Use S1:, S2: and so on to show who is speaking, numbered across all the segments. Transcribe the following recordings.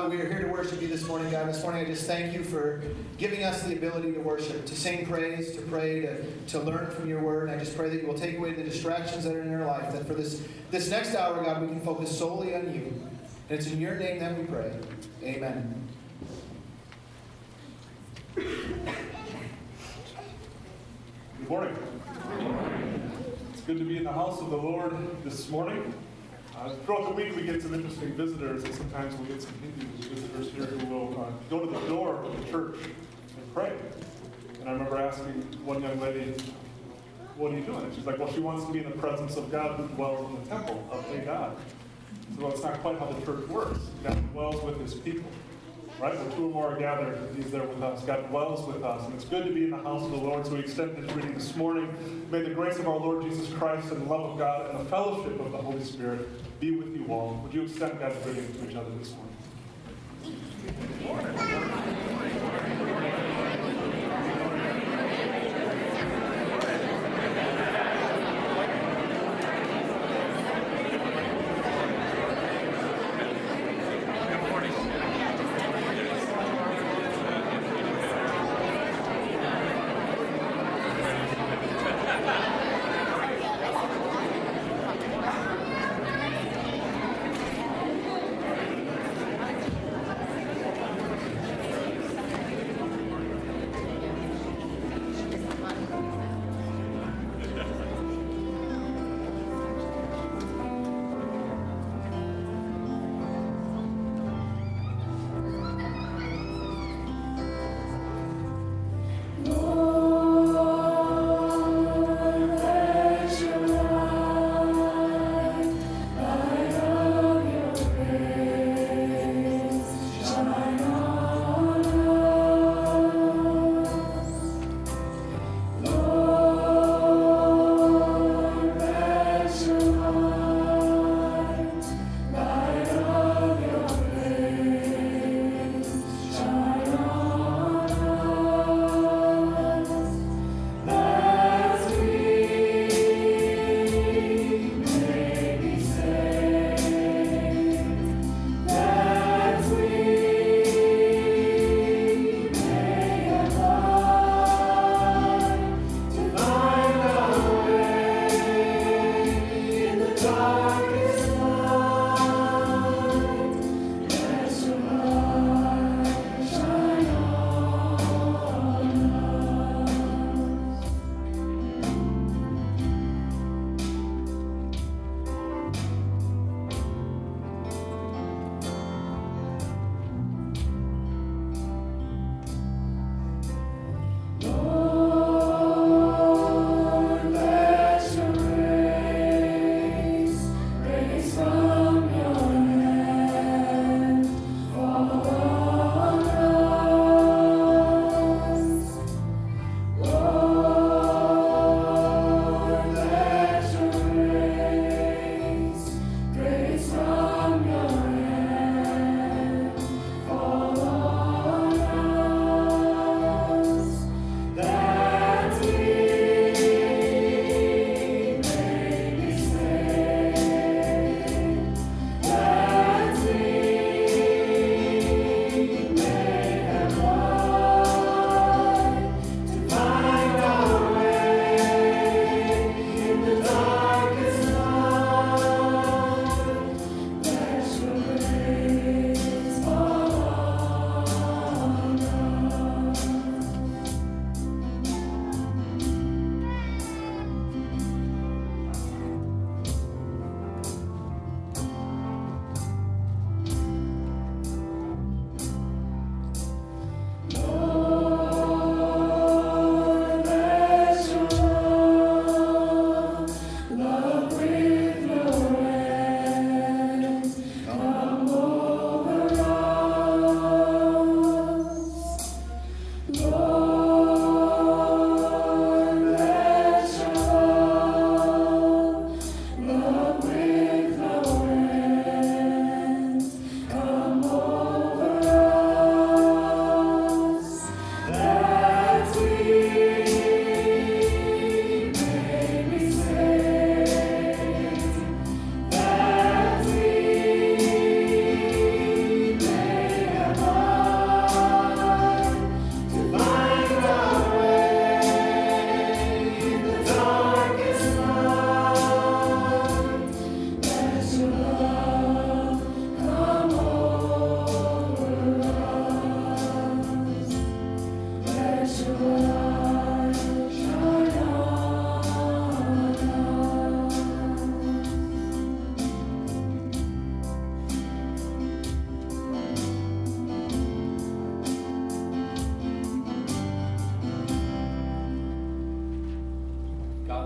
S1: Father, we are here to worship you this morning, God. This morning I just thank you for giving us the ability to worship, to sing praise, to pray, to learn from your word. And I just pray that you will take away the distractions that are in our life, that for this next hour, God, we can focus solely on you. And it's in your name that we pray. Amen.
S2: Good morning. It's good to be in the house of the Lord this morning. Throughout the week we get some interesting visitors, and sometimes we get some Hindu visitors here who will go to the door of the church and pray. And I remember asking one young lady, what are you doing? And she's like, well, she wants to be in the presence of God who dwells in the temple of a God. So well, it's not quite how the church works. God dwells with his people. Right? Where two or more are gathered, he's there with us. God dwells with us. And it's good to be in the house of the Lord. So we extend this reading this morning. May the grace of our Lord Jesus Christ and the love of God and the fellowship of the Holy Spirit be with you all. Would you extend God's greeting to each other this morning?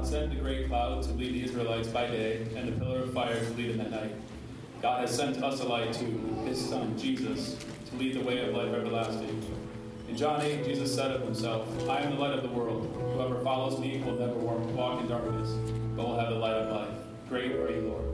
S3: sent the great cloud to lead the Israelites by day, and the pillar of fire to lead them at night. God has sent us a light too, his Son, Jesus, to lead the way of life everlasting. In John 8, Jesus said of himself, I am the light of the world. Whoever follows me will never walk in darkness, but will have the light of life. Great are you, Lord.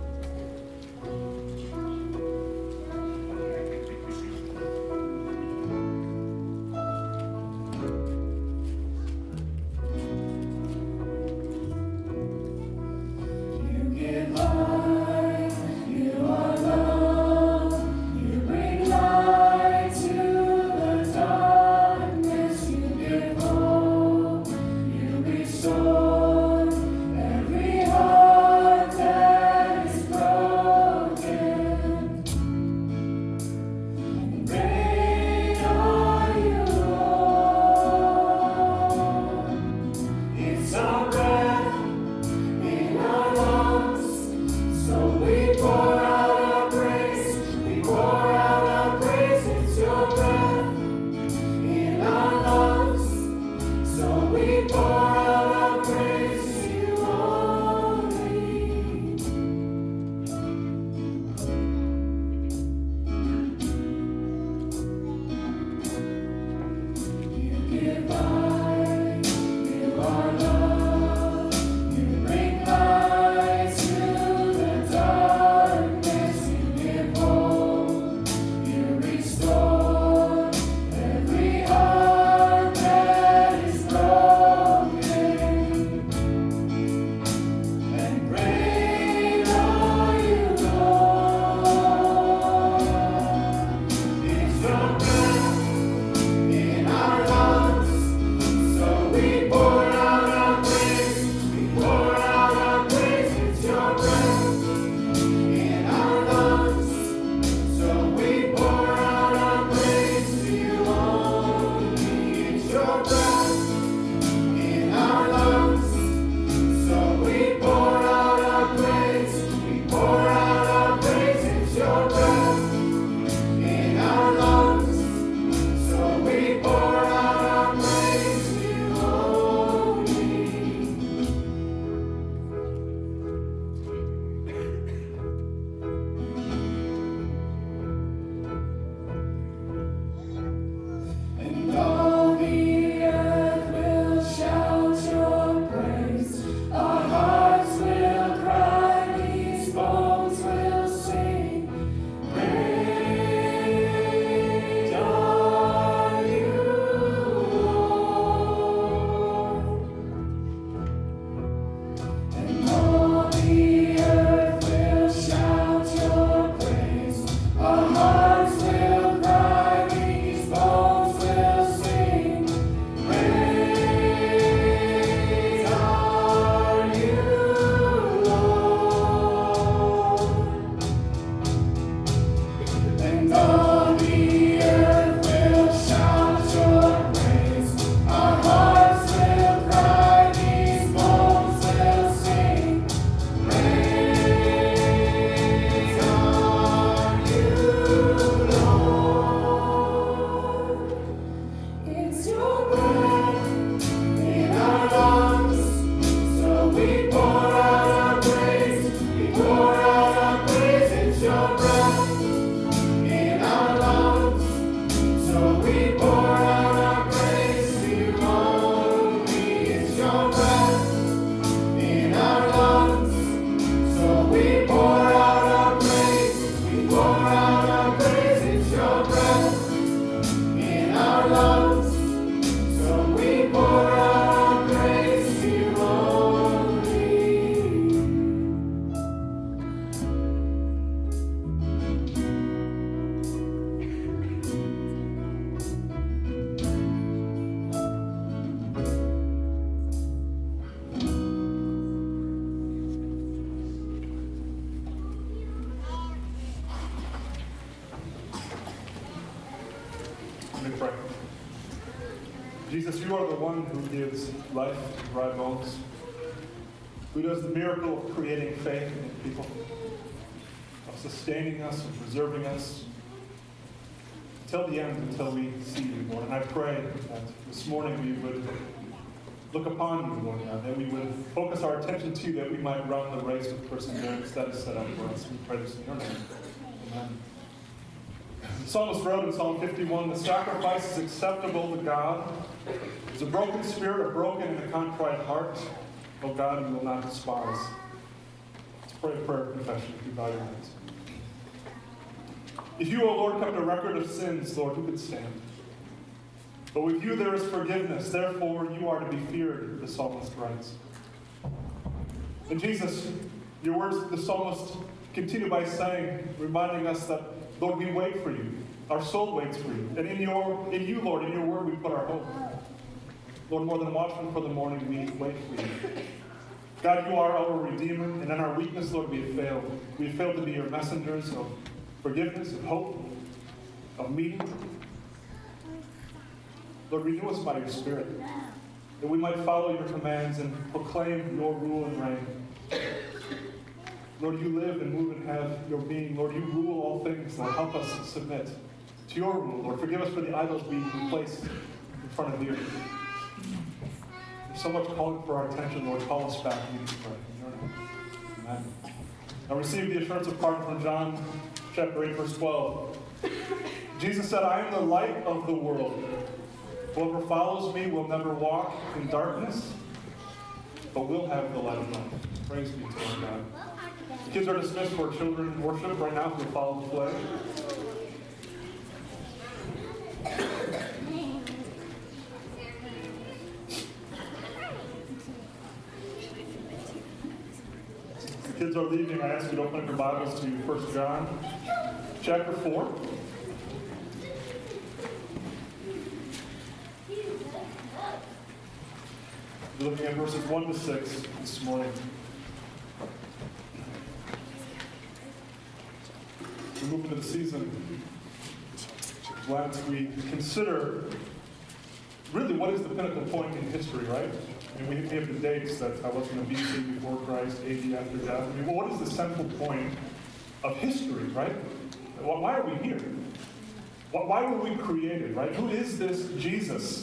S2: Let me pray. Jesus, you are the one who gives life to dry bones, who does the miracle of creating faith in people, of sustaining us and preserving us until the end, until we see you, Lord. And I pray that this morning we would look upon you, Lord God, that we would focus our attention to you, that we might run the race with perseverance that is set up for us. We pray this in your name. Amen. The psalmist wrote in Psalm 51, the sacrifice is acceptable to God. It's a broken spirit, a broken and a contrite heart. Oh God, you will not despise. Let's pray a prayer of confession if you bow your heads. If you, O Lord, kept a record of sins, Lord, who could stand? But with you there is forgiveness, therefore you are to be feared, the psalmist writes. And Jesus, your words, the psalmist, continue by saying, reminding us that, Lord, we wait for you. Our soul waits for you. And in you, Lord, in your word, we put our hope. Lord, more than watchmen for the morning, we wait for you. God, you are our Redeemer, and in our weakness, Lord, we have failed. We have failed to be your messengers of forgiveness, of hope, of meeting. Lord, renew us by your Spirit, that we might follow your commands and proclaim your rule and reign. Lord, you live and move and have your being. Lord, you rule all things. Lord, help us submit to your rule. Lord, forgive us for the idols we place in front of you. There's so much calling for our attention, Lord. Call us back. We pray. In your name. Amen. Now receive the assurance of pardon from John chapter 8, verse 12. Jesus said, I am the light of the world. Whoever follows me will never walk in darkness, but will have the light of life. Praise be to our God. The kids are dismissed for children worship right now if you follow the flag. The kids are leaving. I ask you to open up your Bibles to 1 John chapter 4. We're looking at verses 1 to 6 this morning. We move into the season once we consider really what is the pinnacle point in history, right? I mean, we have the dates that I was going to BC before Christ, AD after death. I mean, well, what is the central point of history, right? Why are we here? Why were we created, right? Who is this Jesus?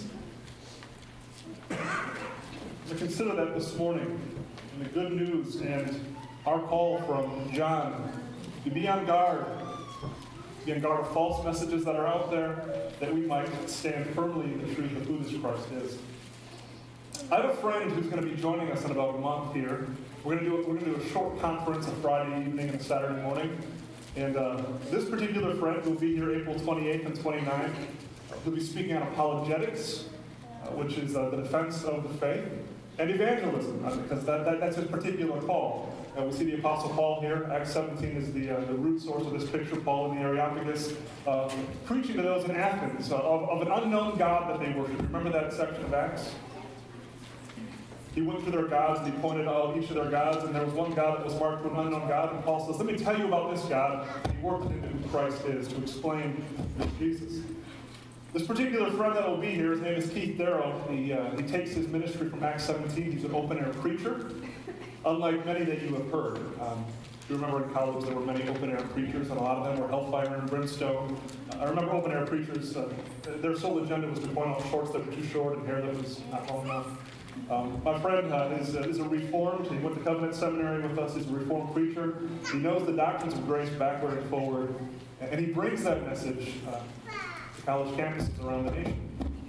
S2: To consider that this morning, and the good news and our call from John to be on guard of false messages that are out there, that we might stand firmly in the truth of who this Christ is. I have a friend who's going to be joining us in about a month here. We're going to do a short conference on Friday evening and Saturday morning. And this particular friend will be here April 28th and 29th. He'll be speaking on apologetics, which is the defense of the faith, and evangelism, because that's his particular call. We see the Apostle Paul here. Acts 17 is the root source of this picture. Paul in the Areopagus preaching to those in Athens of an unknown God that they worship. Remember that section of Acts? He went through their gods and he pointed out each of their gods, and there was one God that was marked with an unknown God. And Paul says, let me tell you about this God. And he worked into who Christ is to explain this Jesus. This particular friend that will be here, his name is Keith Darrow. He takes his ministry from Acts 17. He's an open-air preacher, unlike many that you have heard. You remember in college there were many open-air preachers, and a lot of them were hellfire and brimstone. I remember open-air preachers, their sole agenda was to point out shorts that were too short and hair that was not long enough. My friend is a Reformed. He went to Covenant Seminary with us. He's a Reformed preacher. He knows the doctrines of grace backward and forward, and he brings that message college campuses around the nation.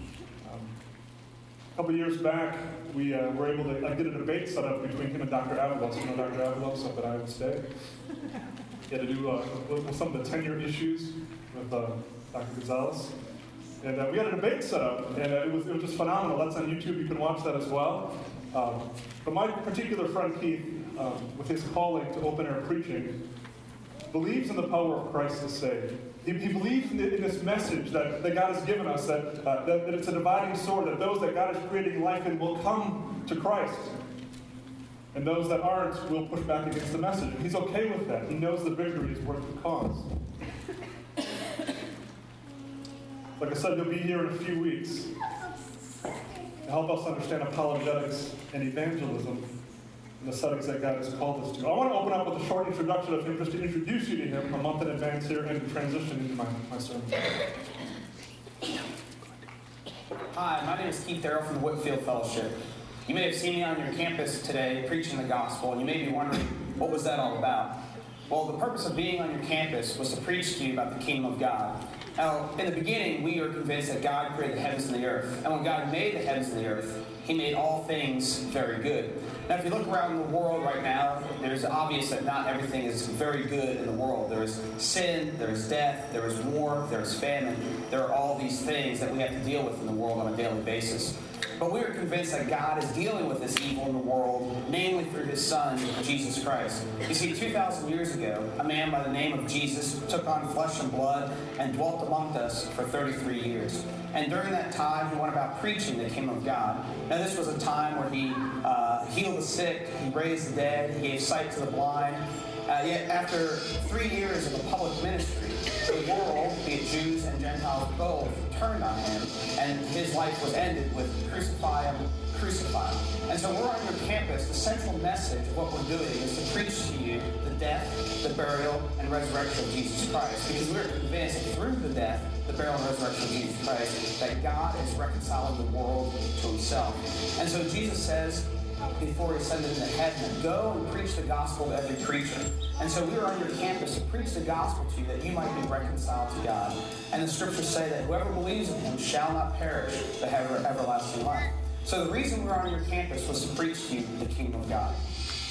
S2: A couple years back, we were able to get a debate set up between him and Dr. Avalos. You know Dr. Avalos up at Iowa State? He had to do some of the tenure issues with Dr. Gonzalez. And we had a debate set up, and it was just phenomenal. That's on YouTube. You can watch that as well. But my particular friend Keith, with his calling to open-air preaching, believes in the power of Christ to save. He believes in this message that God has given us, that it's a dividing sword, that those that God is creating life in will come to Christ. And those that aren't will push back against the message. And he's okay with that. He knows the victory is worth the cause. Like I said, he'll be here in a few weeks to help us understand apologetics and evangelism in the settings that God has called us to. I want to open up with a short introduction of him, just to introduce you to him a month in advance here and to transition into my sermon.
S4: Hi, my name is Keith Darrow from the Whitfield Fellowship. You may have seen me on your campus today preaching the gospel, and you may be wondering, what was that all about? Well, the purpose of being on your campus was to preach to you about the kingdom of God. Now, in the beginning, we are convinced that God created the heavens and the earth. And when God made the heavens and the earth, He made all things very good. Now, if you look around the world right now, there's obvious that not everything is very good in the world. There's sin, there's death, there is war, there's famine. There are all these things that we have to deal with in the world on a daily basis. But we are convinced that God is dealing with this evil in the world, namely through His Son, Jesus Christ. You see, 2,000 years ago, a man by the name of Jesus took on flesh and blood and dwelt among us for 33 years. And during that time, He went about preaching the kingdom of God. Now, this was a time where He healed the sick, He raised the dead, He gave sight to the blind. Yet after 3 years of a public ministry, the world, be it Jews and Gentiles both, turned on Him, and His life was ended with crucify Him, crucify Him. And so we're on your campus. The central message of what we're doing is to preach to you the death, the burial, and resurrection of Jesus Christ. Because we're convinced that through the death, the burial, and resurrection of Jesus Christ, that God is reconciling the world to Himself. And so Jesus says, before He ascended into heaven, go and preach the gospel to every creature. And so we are on your campus to preach the gospel to you that you might be reconciled to God. And the scriptures say that whoever believes in Him shall not perish, but have everlasting life. So the reason we're on your campus was to preach to you the kingdom of God.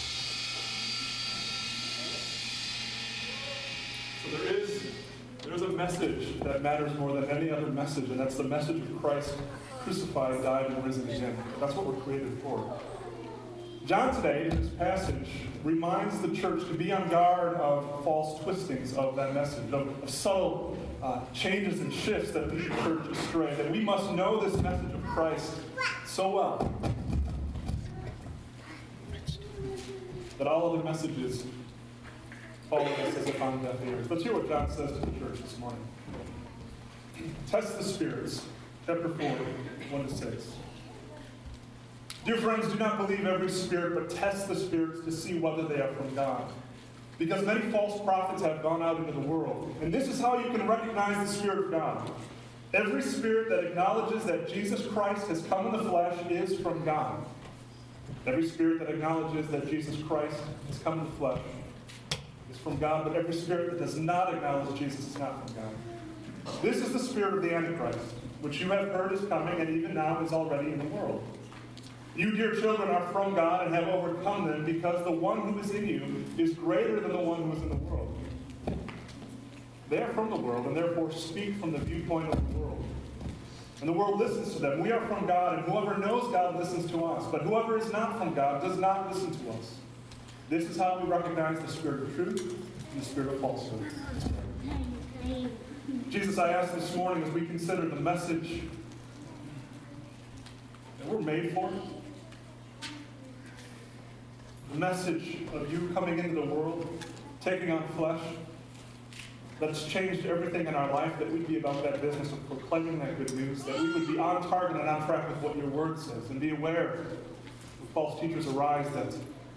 S2: So there's a message that matters more than any other message, and that's the message of Christ crucified, died, and risen again. That's what we're created for. John today, in this passage, reminds the church to be on guard of false twistings of that message, of subtle changes and shifts that lead the church astray. That we must know this message of Christ so well that all other messages follow us as if on deaf ears. Let's hear what John says to the church this morning. Test the spirits, chapter 4, 1-6. Dear friends, do not believe every spirit, but test the spirits to see whether they are from God. Because many false prophets have gone out into the world. And this is how you can recognize the Spirit of God. Every spirit that acknowledges that Jesus Christ has come in the flesh is from God. Every spirit that acknowledges that Jesus Christ has come in the flesh is from God, but every spirit that does not acknowledge Jesus is not from God. This is the spirit of the Antichrist, which you have heard is coming and even now is already in the world. You, dear children, are from God and have overcome them, because the one who is in you is greater than the one who is in the world. They are from the world and therefore speak from the viewpoint of the world. And the world listens to them. We are from God, and whoever knows God listens to us. But whoever is not from God does not listen to us. This is how we recognize the spirit of truth and the spirit of falsehood. Jesus, I ask this morning as we consider the message that we're made for, the message of you coming into the world, taking on flesh, that's changed everything in our life, that we'd be about that business of proclaiming that good news, that we would be on target and on track with what your word says, and be aware when false teachers arise, that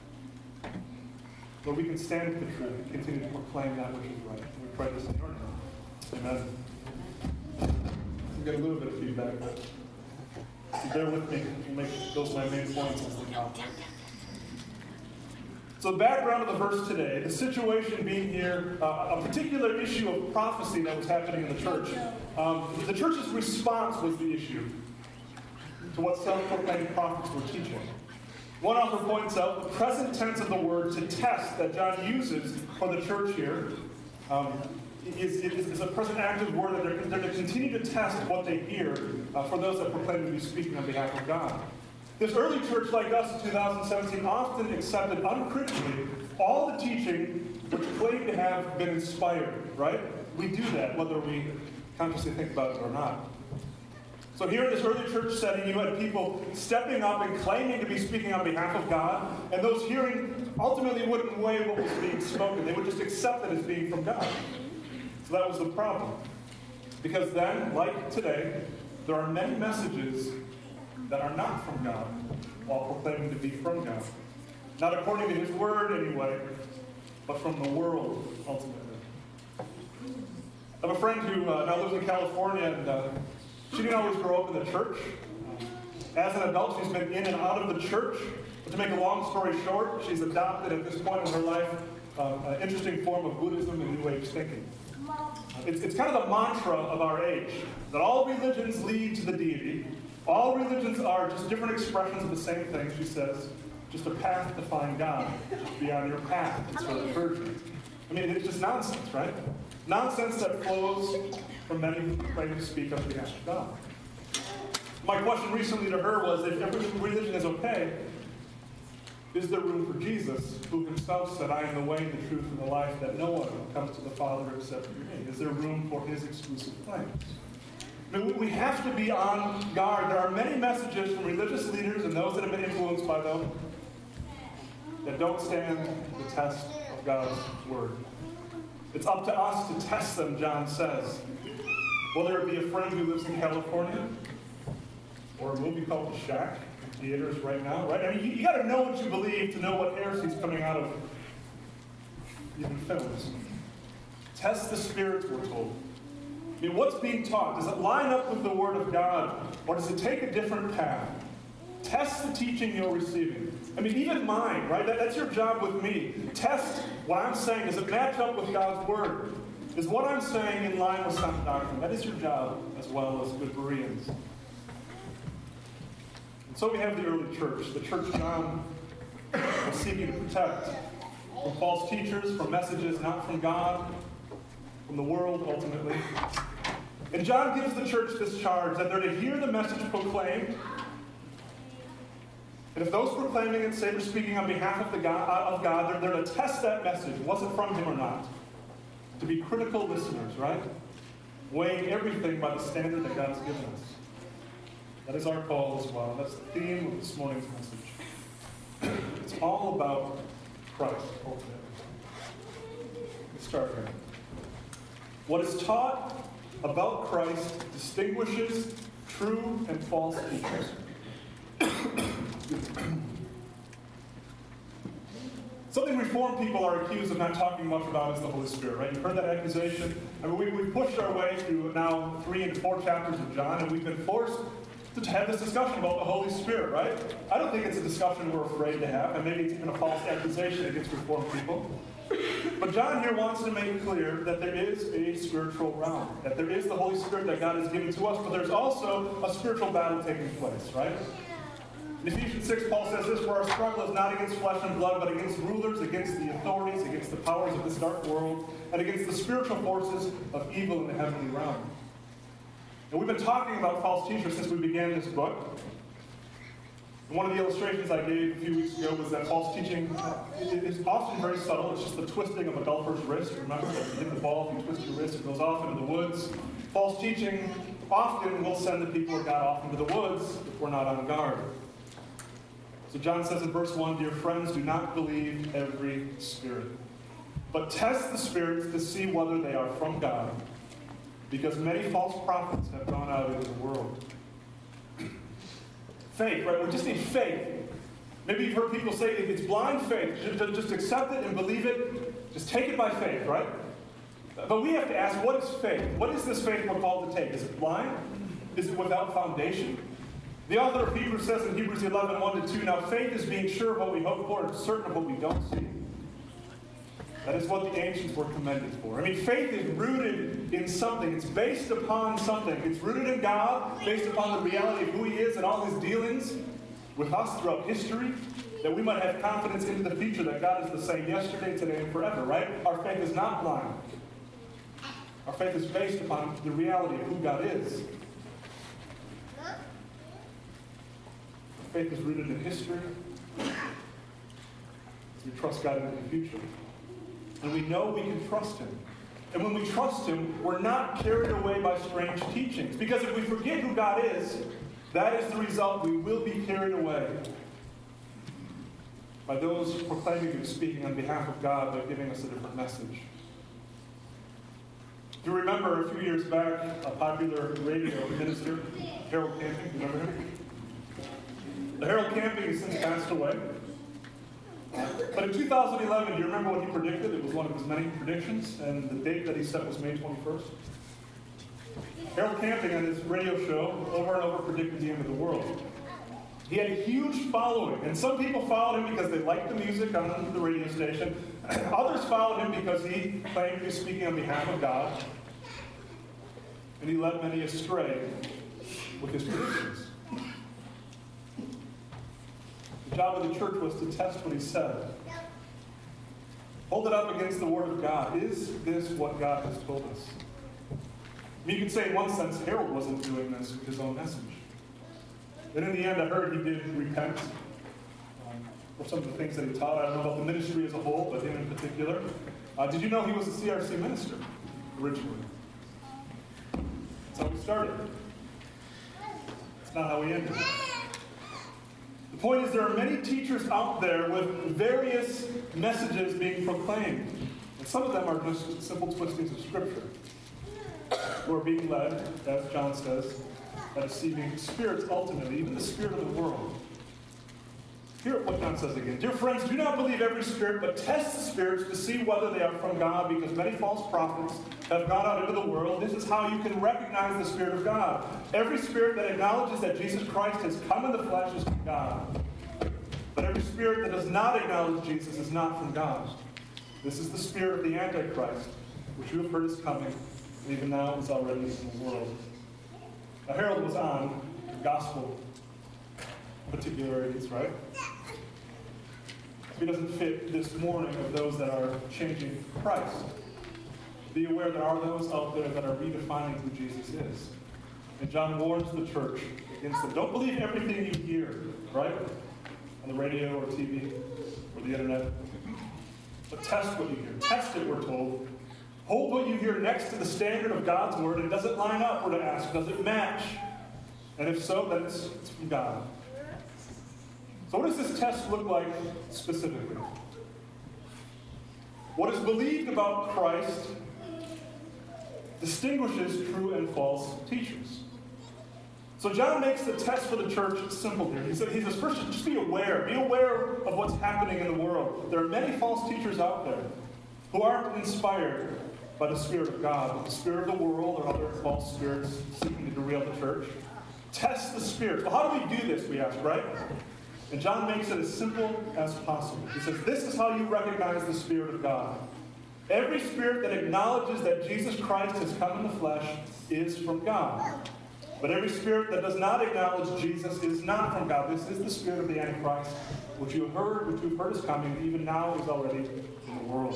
S2: Lord, we can stand for the truth and continue to proclaim that which is right. And we pray this in your name. Amen. We got a little bit of feedback, but if you bear with me, we'll make those my main points as they come. So the background of the verse today, the situation being here, a particular issue of prophecy that was happening in the church. The church's response was the issue to what self-proclaimed prophets were teaching. One author points out the present tense of the word to test that John uses for the church here is a present active word that they're to continue to test what they hear for those that proclaim to be speaking on behalf of God. This early church, like us in 2017, often accepted uncritically all the teaching which claimed to have been inspired, right? We do that, whether we consciously think about it or not. So here in this early church setting, you had people stepping up and claiming to be speaking on behalf of God, and those hearing ultimately wouldn't weigh what was being spoken. They would just accept it as being from God. So that was the problem. Because then, like today, there are many messages that are not from God, while proclaiming to be from God. Not according to His word, anyway, but from the world, ultimately. I have a friend who now lives in California, and she didn't always grow up in the church. As an adult, she's been in and out of the church. But to make a long story short, she's adopted at this point in her life an interesting form of Buddhism and New Age thinking. It's kind of the mantra of our age, that all religions lead to the deity. All religions are just different expressions of the same thing, she says. Just a path to find God. Just be on your path. It's for the virgin. I mean, it's just nonsense, right? Nonsense that flows from many who claim to speak on behalf of God. My question recently to her was, if every religion is okay, is there room for Jesus, who himself said, I am the way, the truth, and the life, that no one comes to the Father except through me? Is there room for his exclusive claims? I mean, we have to be on guard. There are many messages from religious leaders and those that have been influenced by them that don't stand the test of God's word. It's up to us to test them, John says. Whether it be a friend who lives in California, or a movie called The Shack in theaters right now, right? I mean, you got to know what you believe to know what heresies coming out of even films. Test the spirits, we're told. I mean, what's being taught? Does it line up with the Word of God, or does it take a different path? Test the teaching you're receiving. I mean, even mine, right? That's your job with me. Test what I'm saying. Does it match up with God's Word? Is what I'm saying in line with sound doctrine? That is your job as well as good Bereans. And so we have the early church, the church John was seeking to protect from false teachers, from messages not from God, from the world ultimately. And John gives the church this charge, that they're to hear the message proclaimed. And if those proclaiming it say they're speaking on behalf of God, they're to test that message. Was it from him or not? To be critical listeners, right? Weighing everything by the standard that God has given us. That is our call as well. That's the theme of this morning's message. It's all about Christ, ultimately. Let's start here. What is taught about Christ distinguishes true and false teachers. Something Reformed people are accused of not talking much about is the Holy Spirit, right? You've heard that accusation. I mean, we've pushed our way through now 3 and 4 chapters of John, and we've been forced to have this discussion about the Holy Spirit, right? I don't think it's a discussion we're afraid to have, and maybe it's even a false accusation against Reformed people. But John here wants to make clear that there is a spiritual realm, that there is the Holy Spirit that God has given to us, but there's also a spiritual battle taking place, right? In Ephesians 6, Paul says this, for our struggle is not against flesh and blood, but against rulers, against the authorities, against the powers of this dark world, and against the spiritual forces of evil in the heavenly realm. And we've been talking about false teachers since we began this book. And one of the illustrations I gave a few weeks ago was that false teaching is often very subtle. It's just the twisting of a golfer's wrist. Remember, if you hit the ball, if you twist your wrist, it goes off into the woods. False teaching often will send the people of God off into the woods if we're not on guard. So John says in verse 1, dear friends, do not believe every spirit, but test the spirits to see whether they are from God, because many false prophets have gone out into the world. Faith, right? We just need faith. Maybe you've heard people say it's blind faith. Just accept it and believe it. Just take it by faith, right? But we have to ask, what is faith? What is this faith we're called to take? Is it blind? Is it without foundation? The author of Hebrews says in Hebrews 11, 1-2, now faith is being sure of what we hope for and certain of what we don't see. That is what the ancients were commended for. I mean, faith is rooted in something. It's based upon something. It's rooted in God, based upon the reality of who He is and all His dealings with us throughout history, that we might have confidence into the future that God is the same yesterday, today, and forever, right? Our faith is not blind. Our faith is based upon the reality of who God is. Faith is rooted in history. We trust God into the future. And we know we can trust Him. And when we trust Him, we're not carried away by strange teachings. Because if we forget who God is, that is the result. We will be carried away by those proclaiming and speaking on behalf of God but giving us a different message. Do you remember a few years back, a popular radio minister, Harold Camping? Do you remember him? Harold Camping has since passed away. But in 2011, do you remember what he predicted? It was one of his many predictions, and the date that he set was May 21st. Harold Camping on his radio show over and over predicted the end of the world. He had a huge following, and some people followed him because they liked the music on the radio station. Others followed him because he claimed to be speaking on behalf of God, and he led many astray with his predictions. The job of the church was to test what he said. Hold it up against the Word of God. Is this what God has told us? I mean, you could say in one sense, Harold wasn't doing this with his own message. And in the end, I heard he did repent for some of the things that he taught. I don't know about the ministry as a whole, but him in particular. Did you know he was a CRC minister originally? That's how we started. It's not how we ended. The point is, there are many teachers out there with various messages being proclaimed. And some of them are just simple twistings of Scripture, who are being led, as John says, by deceiving spirits ultimately, even the spirit of the world. Hear what John says again. Dear friends, do not believe every spirit, but test the spirits to see whether they are from God, because many false prophets have gone out into the world. This is how you can recognize the Spirit of God. Every spirit that acknowledges that Jesus Christ has come in the flesh is from God. But every spirit that does not acknowledge Jesus is not from God. This is the spirit of the Antichrist, which you have heard is coming, and even now is already in the world. Now, Harold was on gospel particularities, right? He doesn't fit this morning of those that are changing Christ. Be aware there are those out there that are redefining who Jesus is. And John warns the church against them. Don't believe everything you hear, right? On the radio or TV or the internet. But test what you hear. Test it, we're told. Hold what you hear next to the standard of God's word, and does it line up, we're to ask? Does it match? And if so, then it's from God. So what does this test look like specifically? What is believed about Christ distinguishes true and false teachers. So John makes the test for the church simple here. He says, first, just be aware. Be aware of what's happening in the world. There are many false teachers out there who aren't inspired by the Spirit of God, but the spirit of the world or other false spirits seeking to derail the church. Test the spirits. Well, how do we do this, we ask, right? And John makes it as simple as possible. He says, this is how you recognize the Spirit of God. Every spirit that acknowledges that Jesus Christ has come in the flesh is from God. But every spirit that does not acknowledge Jesus is not from God. This is the spirit of the Antichrist, which you've heard is coming, even now is already in the world.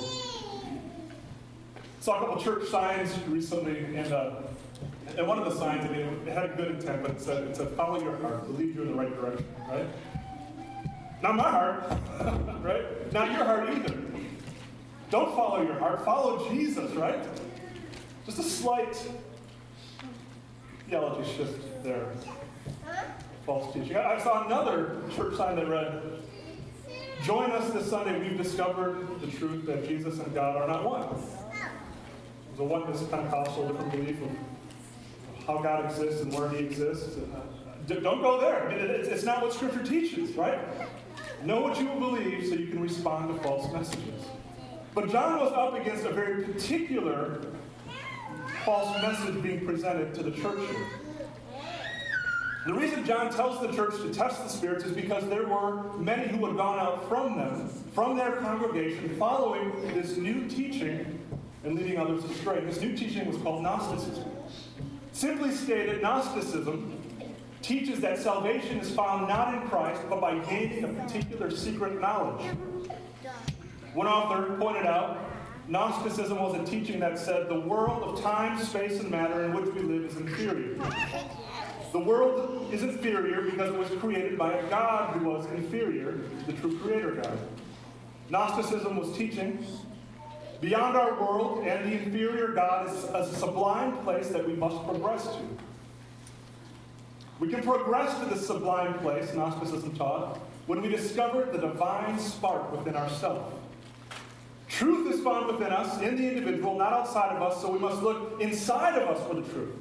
S2: Saw a couple church signs recently, and one of the signs, it had a good intent, but it said, follow your heart, it'll lead you in the right direction, right? Not my heart, right? Not your heart either. Don't follow your heart, follow Jesus, right? Just a slight theology shift there. False teaching. I saw another church sign that read, join us this Sunday, we've discovered the truth that Jesus and God are not one. It was a oneness Pentecostal, different belief of how God exists and where he exists. Don't go there. I mean, it's not what Scripture teaches, right? Know what you will believe so you can respond to false messages. But John was up against a very particular false message being presented to the church here. The reason John tells the church to test the spirits is because there were many who had gone out from them, from their congregation, following this new teaching and leading others astray. This new teaching was called Gnosticism. Simply stated, Gnosticism teaches that salvation is found not in Christ, but by gaining a particular secret knowledge. One author pointed out, Gnosticism was a teaching that said the world of time, space, and matter in which we live is inferior. The world is inferior because it was created by a God who was inferior, the true creator God. Gnosticism was teaching beyond our world and the inferior God is a sublime place that we must progress to. We can progress to this sublime place, Gnosticism taught, when we discover the divine spark within ourselves. Truth is found within us, in the individual, not outside of us, so we must look inside of us for the truth.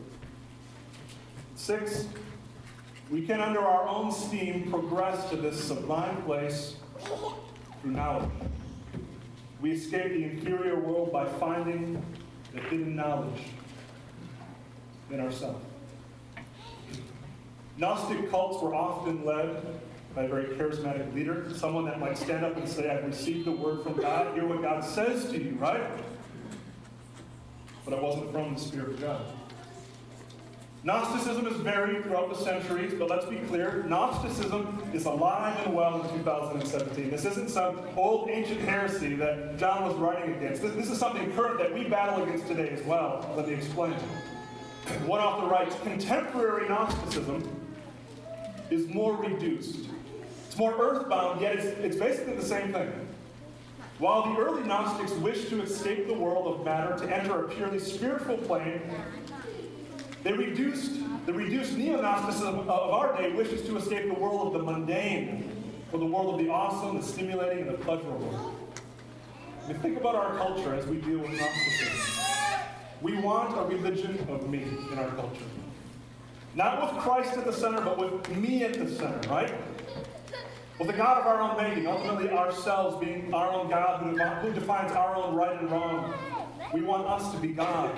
S2: 6, we can, under our own steam, progress to this sublime place through knowledge. We escape the inferior world by finding the hidden knowledge in ourselves. Gnostic cults were often led by a very charismatic leader, someone that might stand up and say, I've received the word from God, hear what God says to you, right? But it wasn't from the Spirit of God. Gnosticism has varied throughout the centuries, but let's be clear, Gnosticism is alive and well in 2017. This isn't some old ancient heresy that John was writing against. This is something current that we battle against today as well. Let me explain. One author writes, contemporary Gnosticism is more reduced. It's more earthbound, yet it's basically the same thing. While the early Gnostics wished to escape the world of matter to enter a purely spiritual plane, the reduced neo-Gnosticism of our day wishes to escape the world of the mundane, or the world of the awesome, the stimulating, and the pleasurable. I mean, think about our culture as we deal with Gnosticism. We want a religion of me in our culture. Not with Christ at the center, but with me at the center, right? With the God of our own making, ultimately ourselves being our own God who defines our own right and wrong. We want us to be God.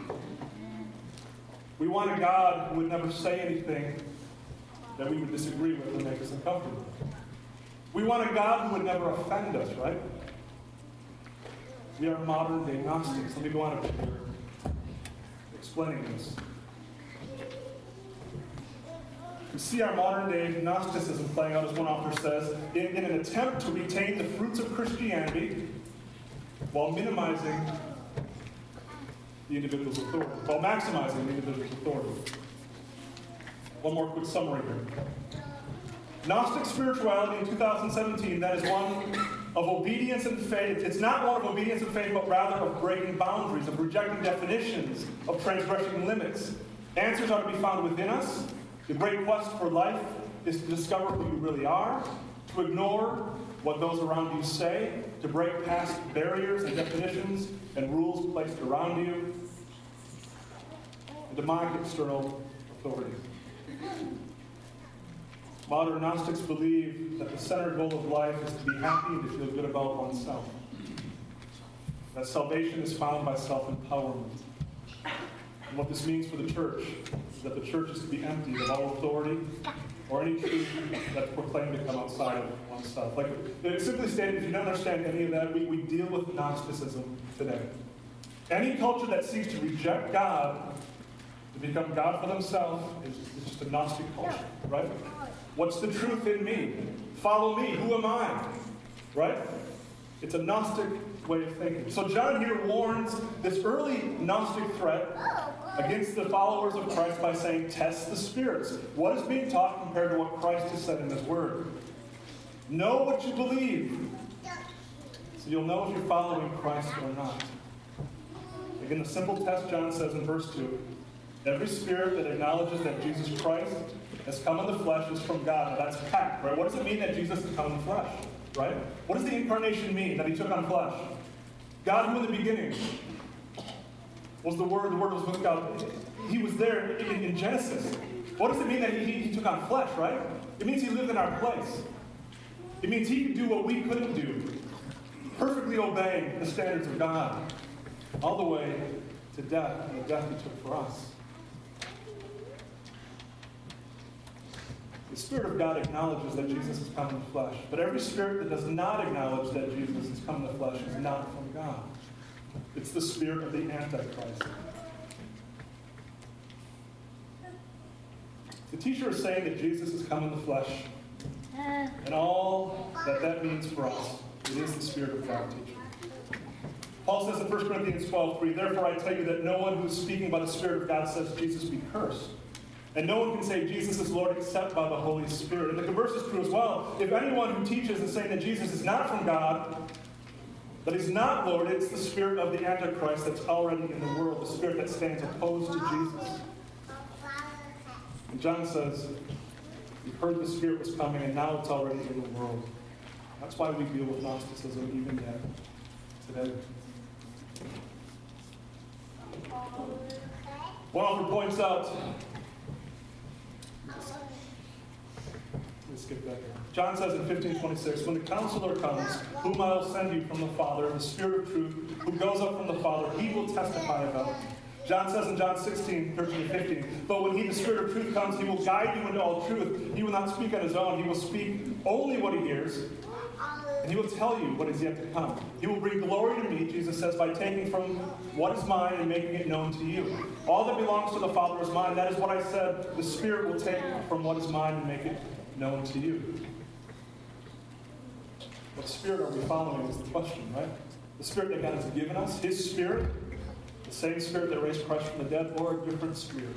S2: We want a God who would never say anything that we would disagree with and make us uncomfortable. We want a God who would never offend us, right? We are modern day Gnostics. Let me go on a bit here, explaining this. We see our modern day Gnosticism playing out, as one author says, in an attempt to retain the fruits of Christianity while minimizing the individual's authority, while maximizing the individual's authority. One more quick summary here. Gnostic spirituality in 2017, that is one of obedience and faith. It's not one of obedience and faith, but rather of breaking boundaries, of rejecting definitions, of transgressing limits. Answers are to be found within us. The great quest for life is to discover who you really are, to ignore what those around you say, to break past barriers and definitions and rules placed around you, and to mock external authority. Modern Gnostics believe that the centered goal of life is to be happy and to feel good about oneself. That salvation is found by self-empowerment. And what this means for the church is that the church is to be emptied of all authority or any truth that's proclaimed to come outside of oneself. Like, simply stated, if you don't understand any of that, we deal with Gnosticism today. Any culture that seeks to reject God, to become God for themselves, is just a Gnostic culture, right? What's the truth in me? Follow me. Who am I? Right? It's a Gnostic way of thinking. So John here warns this early Gnostic threat against the followers of Christ by saying, test the spirits. What is being taught compared to what Christ has said in his word? Know what you believe, so you'll know if you're following Christ or not. Again, the simple test, John says in verse 2, every spirit that acknowledges that Jesus Christ has come in the flesh is from God. Now that's packed, right? What does it mean that Jesus has come in the flesh, right? What does the incarnation mean, that he took on flesh? God, who in the beginning was the Word was with God. He was there in Genesis. What does it mean that he took on flesh, right? It means he lived in our place. It means he could do what we couldn't do, perfectly obey the standards of God, all the way to death, and the death he took for us. The Spirit of God acknowledges that Jesus has come in the flesh, but every spirit that does not acknowledge that Jesus has come in the flesh is not from God. It's the spirit of the Antichrist. The teacher is saying that Jesus has come in the flesh, and all that means for us, it is the Spirit of God teaching. Paul says in 1 Corinthians 12:3, therefore I tell you that no one who is speaking by the Spirit of God says Jesus be cursed. And no one can say Jesus is Lord except by the Holy Spirit. And the converse is true as well. If anyone who teaches is saying that Jesus is not from God, that he's not Lord, it's the spirit of the Antichrist that's already in the world, the spirit that stands opposed to Jesus. And John says, you've heard the Spirit was coming, and now it's already in the world. That's why we deal with Gnosticism even yet today. One author points out, let's skip back here. John says in 15:26, when the Counselor comes, whom I will send you from the Father, the Spirit of truth, who goes up from the Father, he will testify about me. John says in John 16, 13 and 15, but when he, the Spirit of truth, comes, he will guide you into all truth. He will not speak on his own. He will speak only what he hears, and he will tell you what is yet to come. He will bring glory to me, Jesus says, by taking from what is mine and making it known to you. All that belongs to the Father is mine. That is what I said. The Spirit will take from what is mine and make it known to you. What Spirit are we following is the question, right? The Spirit that God has given us, His Spirit, the same Spirit that raised Christ from the dead, or a different Spirit?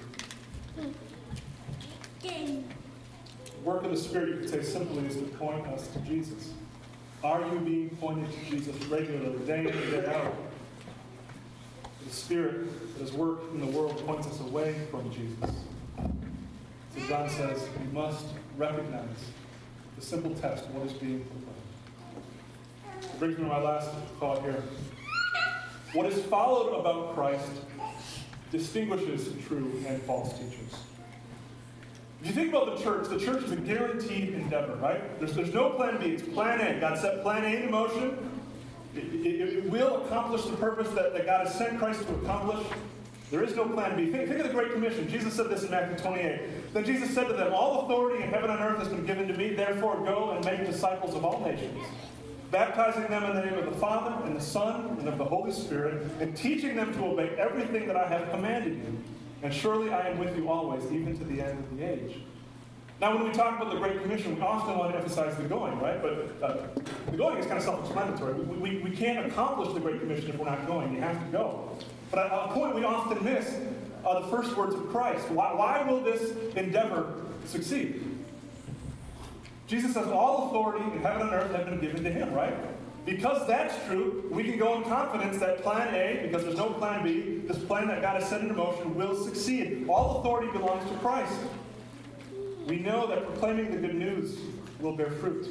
S2: The work of the Spirit, you could say simply, is to point us to Jesus. Are you being pointed to Jesus regularly, day in and day out? The Spirit that has worked in the world points us away from Jesus. So John says we must recognize the simple test, what is being proclaimed. It brings me to my last thought here. What is followed about Christ distinguishes true and false teachers. If you think about the church is a guaranteed endeavor, right? There's no plan B. It's plan A. God set plan A in motion. It will accomplish the purpose that God has sent Christ to accomplish. There is no plan B. Think of the Great Commission. Jesus said this in Matthew 28. Then Jesus said to them, all authority in heaven and earth has been given to me. Therefore, go and make disciples of all nations, baptizing them in the name of the Father and the Son and of the Holy Spirit, and teaching them to obey everything that I have commanded you. And surely I am with you always, even to the end of the age. Now, when we talk about the Great Commission, we often want to emphasize the going, right? But the going is kind of self-explanatory. We can't accomplish the Great Commission if we're not going. You have to go. But a point we often miss are the first words of Christ. Why will this endeavor succeed? Jesus says all authority in heaven and earth have been given to him, right? Because that's true, we can go in confidence that plan A, because there's no plan B, this plan that God has set into motion will succeed. All authority belongs to Christ. We know that proclaiming the good news will bear fruit.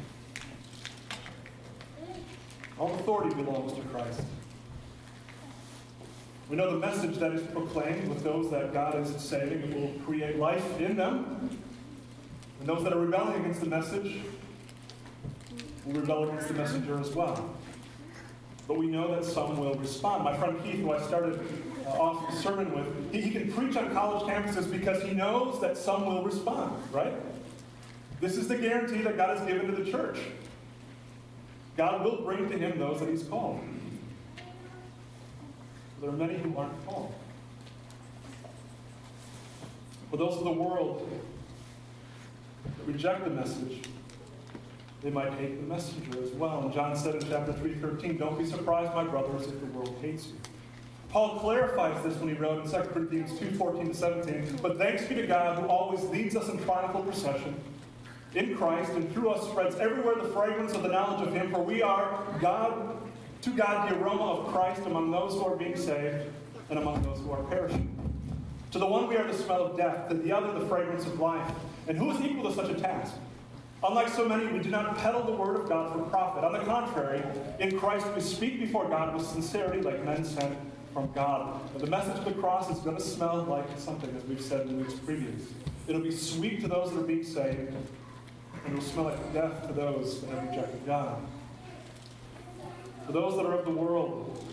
S2: All authority belongs to Christ. We know the message that is proclaimed with those that God is saving will create life in them. And those that are rebelling against the message will rebel against the messenger as well. But we know that some will respond. My friend Keith, who I started off the sermon with, he can preach on college campuses because he knows that some will respond, right? This is the guarantee that God has given to the church. God will bring to him those that he's called. There are many who aren't called. For those of the world that reject the message, they might hate the messenger as well. And John said in chapter 3:13, don't be surprised, my brothers, if the world hates you. Paul clarifies this when he wrote in 2 Corinthians 2:14-17, but thanks be to God who always leads us in triumphal procession in Christ, and through us spreads everywhere the fragrance of the knowledge of him, for we are to God the aroma of Christ among those who are being saved and among those who are perishing. To the one we are the smell of death, to the other the fragrance of life. And who is equal to such a task? Unlike so many, we do not peddle the word of God for profit. On the contrary, in Christ we speak before God with sincerity like men sent from God. But the message of the cross is going to smell like something, as we've said in the weeks previous. It'll be sweet to those that are being saved, and it'll smell like death to those that have rejected God. For those that are of the world,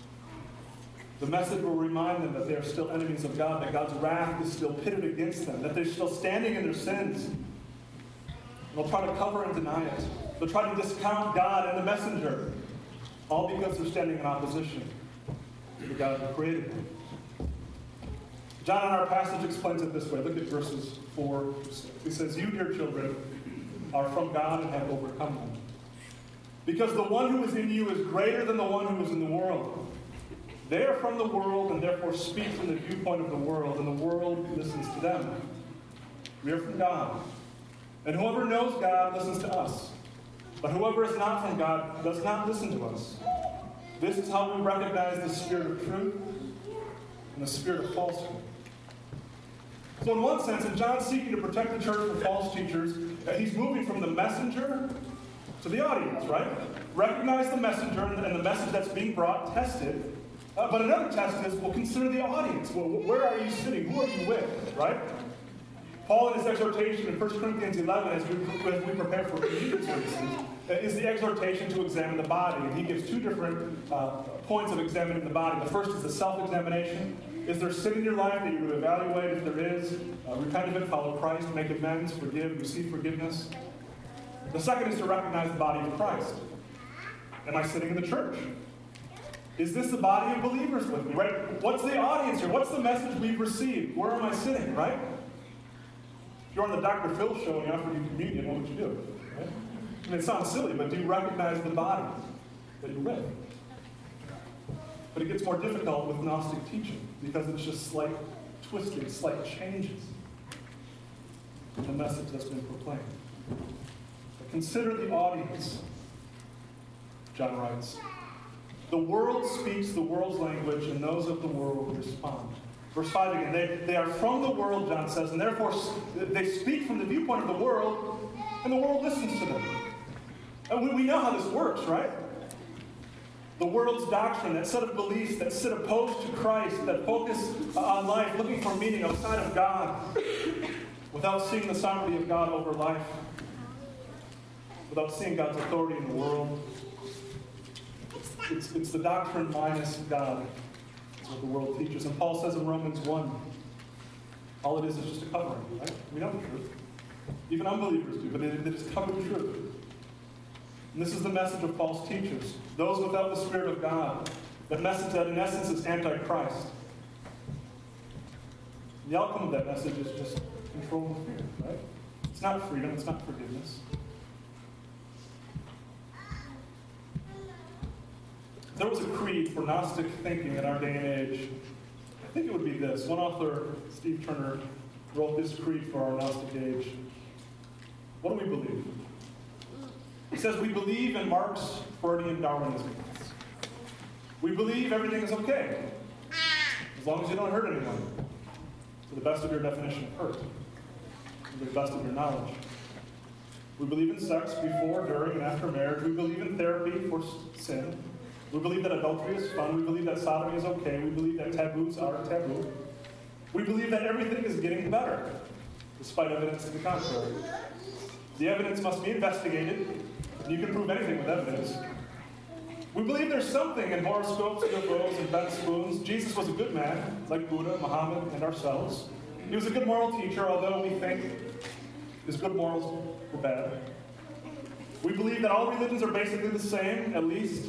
S2: the message will remind them that they are still enemies of God, that God's wrath is still pitted against them, that they're still standing in their sins. They'll try to cover and deny it. They'll try to discount God and the messenger, all because they're standing in opposition to the God who created them. John in our passage explains it this way. Look at verses 4-6. He says, you, dear children, are from God and have overcome them. Because the one who is in you is greater than the one who is in the world. They are from the world and therefore speak from the viewpoint of the world, and the world listens to them. We are from God. And whoever knows God listens to us. But whoever is not from God does not listen to us. This is how we recognize the spirit of truth and the spirit of falsehood. So in one sense, in John seeking to protect the church from false teachers, he's moving from the messenger to the audience, right? Recognize the messenger and the message that's being brought, test it. But another test is, well, consider the audience. Well, where are you sitting? Who are you with, right? Paul, in his exhortation in 1 Corinthians 11, as we prepare for communion services, is the exhortation to examine the body. And he gives two different points of examining the body. The first is the self-examination. Is there sin in your life that you would evaluate? If there is, repent of it, follow Christ, make amends, forgive, receive forgiveness. The second is to recognize the body of Christ. Am I sitting in the church? Is this the body of believers with me, right? What's the audience here? What's the message we've received? Where am I sitting, right? If you're on the Dr. Phil show and he offered you communion, what would you do? Right? I mean, it sounds silly, but do you recognize the body that you're with? But it gets more difficult with Gnostic teaching because it's just slight twisting, slight changes in the message that's been proclaimed. But consider the audience, John writes. The world speaks the world's language, and those of the world respond. Verse 5 again, they are from the world, John says, and therefore they speak from the viewpoint of the world, and the world listens to them. And we know how this works, right? The world's doctrine, that set of beliefs that sit opposed to Christ, that focus on life, looking for meaning outside of God, without seeing the sovereignty of God over life, without seeing God's authority in the world. It's the doctrine minus God. That's what the world teaches. And Paul says in Romans 1, all it is just a covering, right? We know the truth. Even unbelievers do, but they just cover the truth. And this is the message of false teachers. Those without the Spirit of God. That message that in essence is anti-Christ. The outcome of that message is just control and fear, right? It's not freedom, it's not forgiveness. If there was a creed for Gnostic thinking in our day and age, I think it would be this. One author, Steve Turner, wrote this creed for our Gnostic age. What do we believe? He says, we believe in Marx Freudian Darwinism. We believe everything is okay, as long as you don't hurt anyone, to the best of your definition of hurt, to the best of your knowledge. We believe in sex before, during, and after marriage. We believe in therapy for sin. We believe that adultery is fun. We believe that sodomy is okay. We believe that taboos are taboo. We believe that everything is getting better, despite evidence to the contrary. The evidence must be investigated. You can prove anything with evidence. We believe there's something in horoscopes, UFOs, and bent spoons. Jesus was a good man, like Buddha, Muhammad, and ourselves. He was a good moral teacher, although we think his good morals were bad. We believe that all religions are basically the same, at least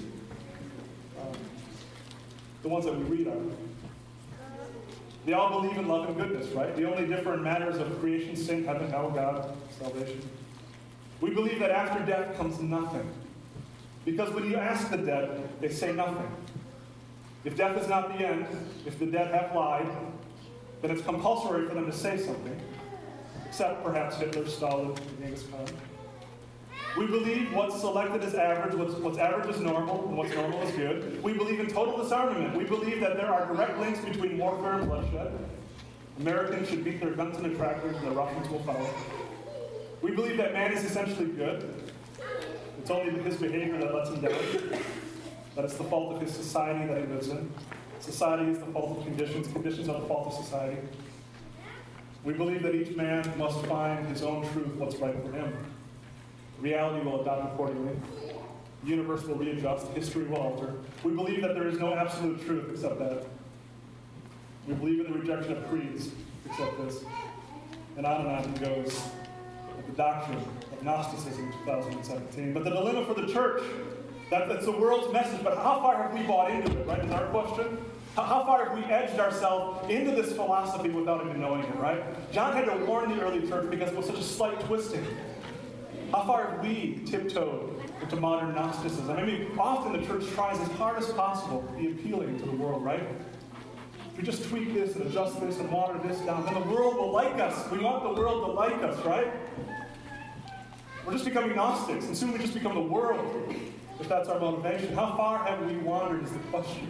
S2: the ones that we read on. They all believe in love and goodness, right? The only different matters of creation, sin, heaven, hell, God, salvation. We believe that after death comes nothing. Because when you ask the dead, they say nothing. If death is not the end, if the dead have lied, then it's compulsory for them to say something. Except perhaps Hitler, Stalin, Genghis Khan. We believe what's selected is average, what's average is normal, and what's normal is good. We believe in total disarmament. We believe that there are direct links between warfare and bloodshed. Americans should beat their guns into tractors, and the Russians will follow. We believe that man is essentially good. It's only his behavior that lets him down. That it's the fault of his society that he lives in. Society is the fault of conditions. Conditions are the fault of society. We believe that each man must find his own truth, what's right for him. Reality will adapt accordingly. The universe will readjust. History will alter. We believe that there is no absolute truth except that. We believe in the rejection of creeds except this. And on it goes. The doctrine of Gnosticism 2017. But the dilemma for the church, that's the world's message, but how far have we bought into it, right? Is our question? How far have we edged ourselves into this philosophy without even knowing it, right? John had to warn the early church because it was such a slight twisting. How far have we tiptoed into modern Gnosticism? I mean, often the church tries as hard as possible to be appealing to the world, right? If we just tweak this and adjust this and water this down, then the world will like us. We want the world to like us, right? We're just becoming Gnostics, and soon we just become the world, if that's our motivation. How far have we wandered is the question.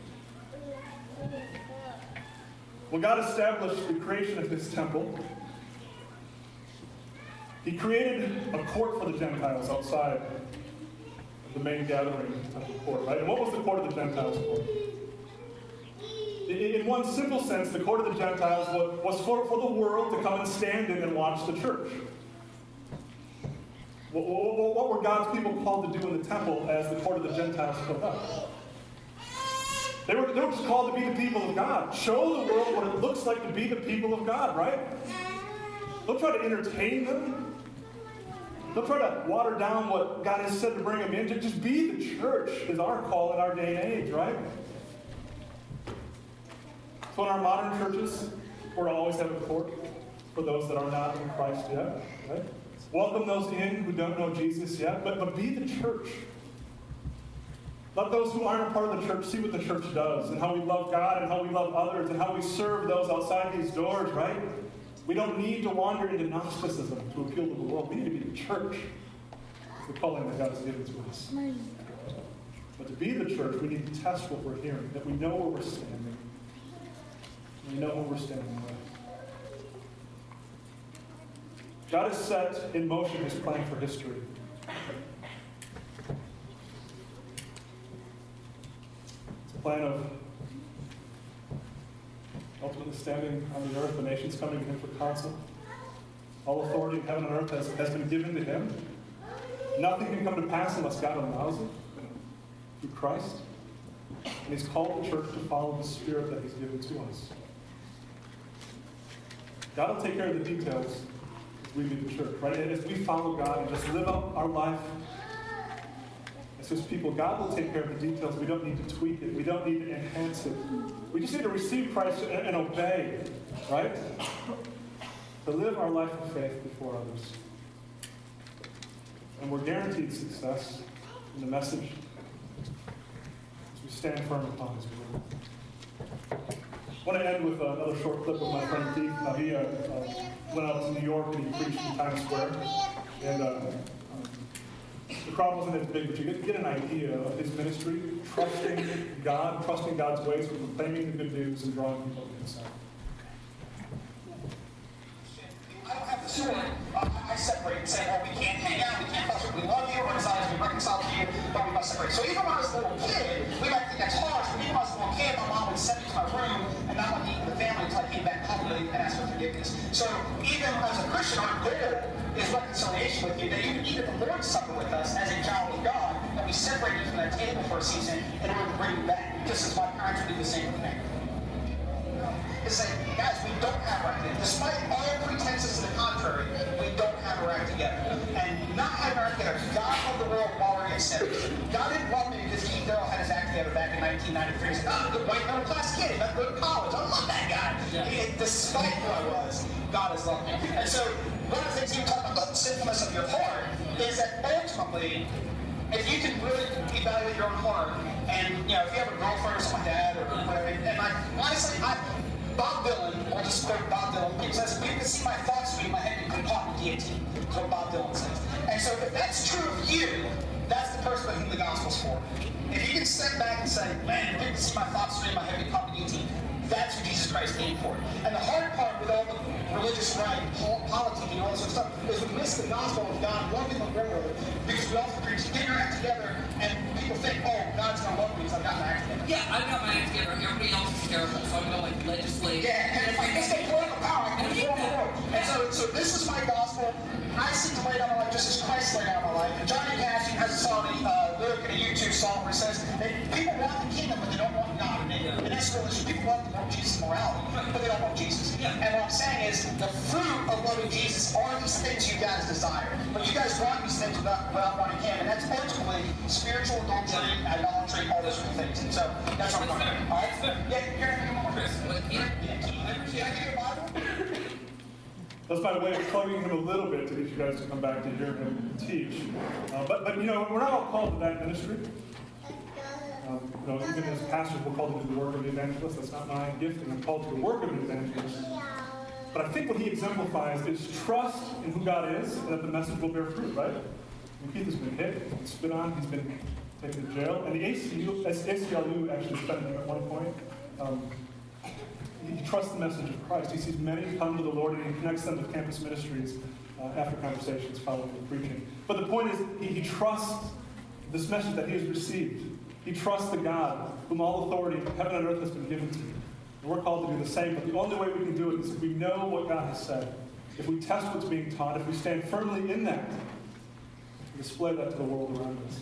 S2: When God established the creation of this temple, He created a court for the Gentiles outside of the main gathering temple court, right? And what was the court of the Gentiles for? In one simple sense, the court of the Gentiles was for the world to come and stand in and watch the church. What were God's people called to do in the temple as the court of the Gentiles spoke up? They were just called to be the people of God. Show the world what it looks like to be the people of God, right? Don't try to entertain them. Don't try to water down what God has said to bring them in. Just be the church is our call in our day and age, right? So in our modern churches, we're to always have a court for those that are not in Christ yet, right? Welcome those in who don't know Jesus yet, but be the church. Let those who aren't a part of the church see what the church does and how we love God and how we love others and how we serve those outside these doors, right? We don't need to wander into Gnosticism to appeal to the world. We need to be the church. It's the calling that God has given to us. But to be the church, we need to test what we're hearing, that we know where we're standing. We know where we're standing with. God has set in motion his plan for history. It's a plan of ultimately standing on the earth, the nations coming to him for counsel. All authority in heaven and earth has been given to him. Nothing can come to pass unless God allows it through Christ. And he's called the church to follow the Spirit that he's given to us. God will take care of the details as we be the church, right? And as we follow God and just live out our life as his people, God will take care of the details. We don't need to tweak it. We don't need to enhance it. We just need to receive Christ and obey, right? To live our life of faith before others. And we're guaranteed success in the message as we stand firm upon his word. I want to end with another short clip of my friend Keith. He went out to New York and he preached in Times Square. And the crowd wasn't as big, but you get an idea of his ministry, trusting God, trusting God's ways, proclaiming the good news and drawing people to himself.
S5: I don't have the sword. I separate and say, we can't hang out, we can't fellowship. We love you, we're desires, we reconcile to you, but we must separate. So even when I was a little kid, we might think that's harsh, but even when I was a little kid, my mom would send me to my room and not let me eat with the family until I came back publicly and asked for forgiveness. So even as a Christian, our goal is reconciliation with you, that you would eat at the Lord's Supper with us as a child of God, that we separate you from that table for a season in order to bring you back, just as my parents would do the same with me. It's like, guys, we don't have our act together. Despite all pretenses to the contrary, we don't have our act together. And not having our act together, God loved the world while we were yet sinners. God didn't love me because Keith Darrell had his act together back in 1993. He said, I'm a good white middle class kid. I'm going to college. I love that guy. Despite who I was, God has loved me. And so, one of the things you talk about the sinfulness of your heart is that ultimately, if you can really evaluate your own heart, and if you have a girlfriend or something like that, or whatever, and honestly, Bob Dylan, I'll just quote Bob Dylan, he says, if you can see my thoughts through my head, you can caught in guillotine. That's what Bob Dylan says. And so if that's true of you, that's the person whom the gospel's for. If you can step back and say, man, if you can see my thoughts through my head, you caught in guillotine, that's what Jesus Christ came for. And the hard part with all the religious right, politics, and all this sort of stuff, is we miss the gospel of God loving the world because we often preach, get your act together, and people think, oh, God's going to love me because I've got my act together.
S6: Yeah, I've got my act together. Everybody else is terrible, so I'm going to legislate.
S5: Yeah, and if I just get political power, I can reform the world. And so this is my gospel. I seek to lay down my life just as Christ laid down my life. And Johnny Cash has a song, lyric in a YouTube song where it says that people want the kingdom, but they don't want God. And that's real issue. People want Jesus' morality, but they don't want Jesus. And what I'm saying is the fruit of loving Jesus are these things you guys desire. But you guys want these things without wanting him. And that's ultimately spiritual adultery, idolatry, all those sort of things. And so that's what I'm talking about. All right? Yeah, you're going to give me more.
S6: Chris, what can
S5: Can I give you a Bible?
S2: That's my way of plugging him a little bit to get you guys to come back to hear him teach. But we're not all called to that ministry. Even as pastors, we're called to do the work of the evangelist. That's not my gifting. I'm called to the work of an evangelist. But I think what he exemplifies is trust in who God is and that the message will bear fruit, right? And Keith has been hit, he's been spit on, he's been taken to jail. And the ACLU actually defended him at one point. He trusts the message of Christ. He sees many come to the Lord and he connects them with campus ministries after conversations following the preaching. But the point is, he trusts this message that he has received. He trusts the God whom all authority in heaven and earth has been given to. And we're called to do the same, but the only way we can do it is if we know what God has said. If we test what's being taught, if we stand firmly in that, and display that to the world around us.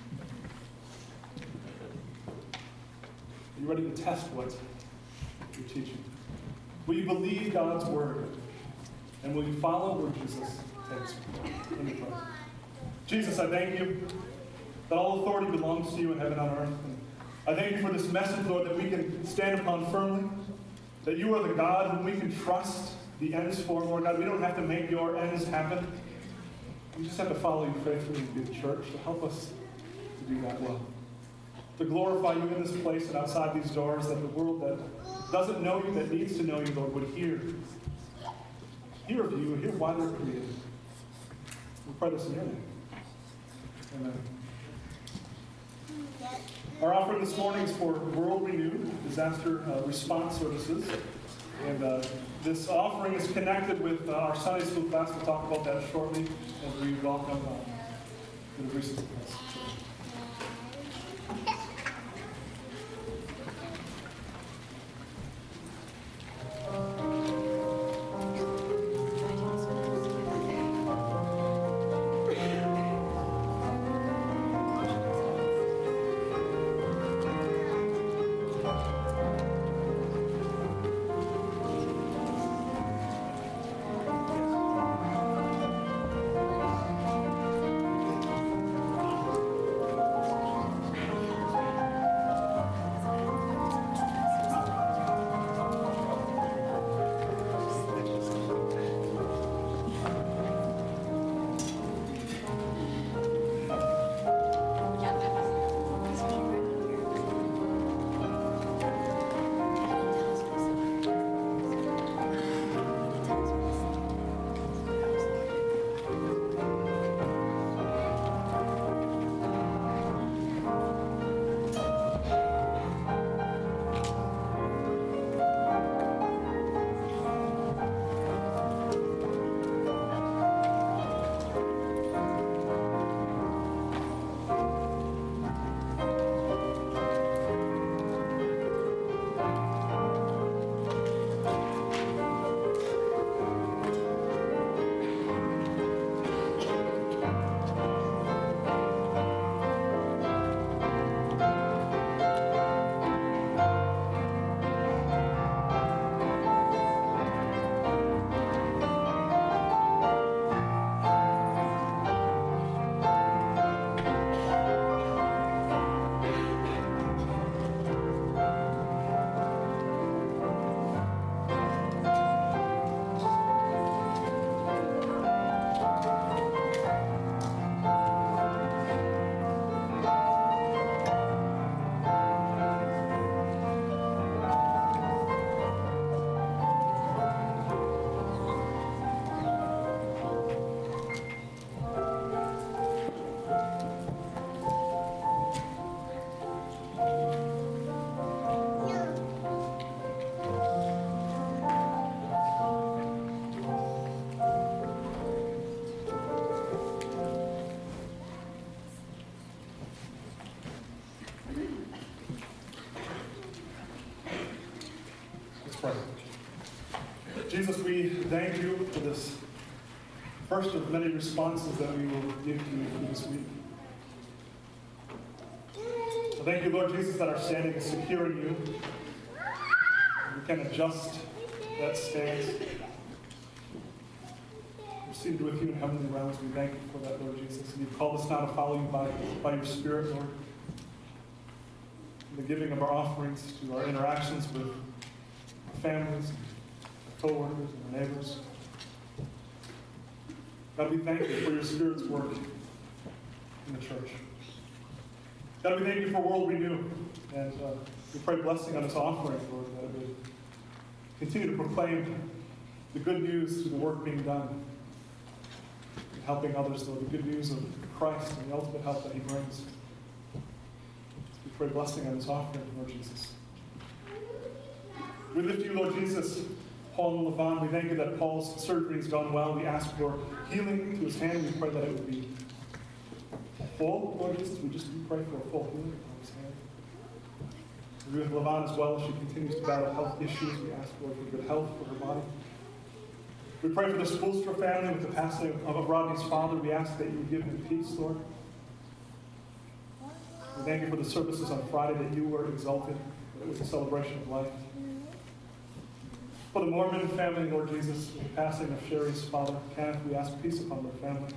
S2: Are you ready to test what you're teaching? Will you believe God's word? And will you follow where Jesus takes you? Let me pray. Jesus, I thank you that all authority belongs to you in heaven and on earth. And I thank you for this message, Lord, that we can stand upon firmly, that you are the God whom we can trust the ends for, Lord God. We don't have to make your ends happen. We just have to follow you faithfully and be the church to help us to do that well. To glorify you in this place and outside these doors, that the world that doesn't know you, that needs to know you, Lord, would hear of you, hear why they're created. We pray this in your name. Amen. Our offering this morning is for World Renewed, disaster response services. And this offering is connected with our Sunday school class. We'll talk about that shortly as we welcome the recent class. Jesus, we thank you for this first of many responses that we will give to you for this week. I thank you, Lord Jesus, that our standing is secure in you. We can adjust that stance. We're seated with you in heavenly realms. We thank you for that, Lord Jesus. And you've called us now to follow you by your Spirit, Lord. In the giving of our offerings, to our interactions with our families, co-workers, and our neighbors. God, we thank you for your Spirit's work in the church. God, we thank you for World Renew. And we pray blessing on this offering, Lord, that it would continue to proclaim the good news through the work being done, and helping others, Lord, the good news of Christ and the ultimate help that he brings. We pray blessing on this offering, Lord Jesus. We lift you, Lord Jesus, Paul and Levon. We thank you that Paul's surgery has gone well. We ask for healing to his hand. We pray that it would be full, Lord Jesus. We pray for a full healing on his hand. We with Levon as well as she continues to battle health issues. We ask, Lord, for good health for her body. We pray for the Spoolstra family with the passing of Rodney's father. We ask that you give him peace, Lord. We thank you for the services on Friday that you were exalted. It was a celebration of life. For the Mormon family, Lord Jesus, with the passing of Sherry's father, Kenneth, we ask peace upon their family.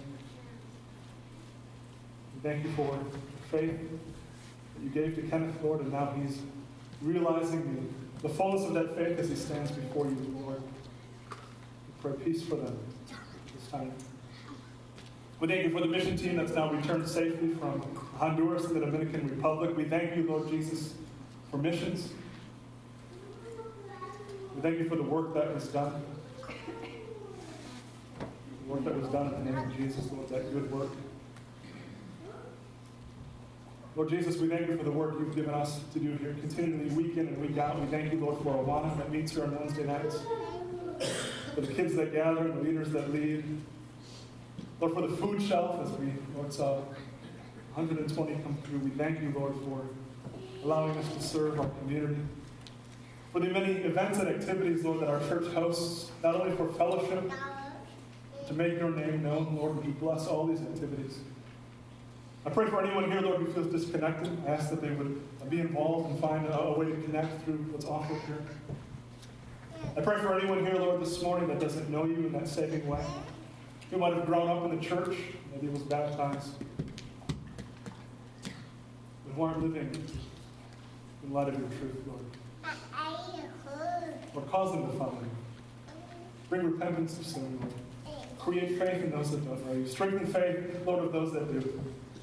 S2: We thank you for the faith that you gave to Kenneth, Lord, and now he's realizing the fullness of that faith as he stands before you, Lord. We pray peace for them this time. We thank you for the mission team that's now returned safely from Honduras and the Dominican Republic. We thank you, Lord Jesus, for missions. We thank you for the work that was done. The work that was done in the name of Jesus, Lord, that good work. Lord Jesus, we thank you for the work you've given us to do here, continually week in and week out. We thank you, Lord, for Awana that meets here on Wednesday nights, for the kids that gather and the leaders that lead. Lord, for the food shelf, as we, Lord, saw 120 come through. We thank you, Lord, for allowing us to serve our community. For the many events and activities, Lord, that our church hosts, not only for fellowship, to make your name known, Lord, would you bless all these activities. I pray for anyone here, Lord, who feels disconnected. I ask that they would be involved and find a way to connect through what's offered here. I pray for anyone here, Lord, this morning that doesn't know you in that saving way. Who might have grown up in the church, maybe was baptized, but who aren't living in light of your truth, Lord. Lord, cause them to find you. Bring repentance of sin, Lord. Create faith in those that don't know you. Strengthen faith, Lord, of those that do.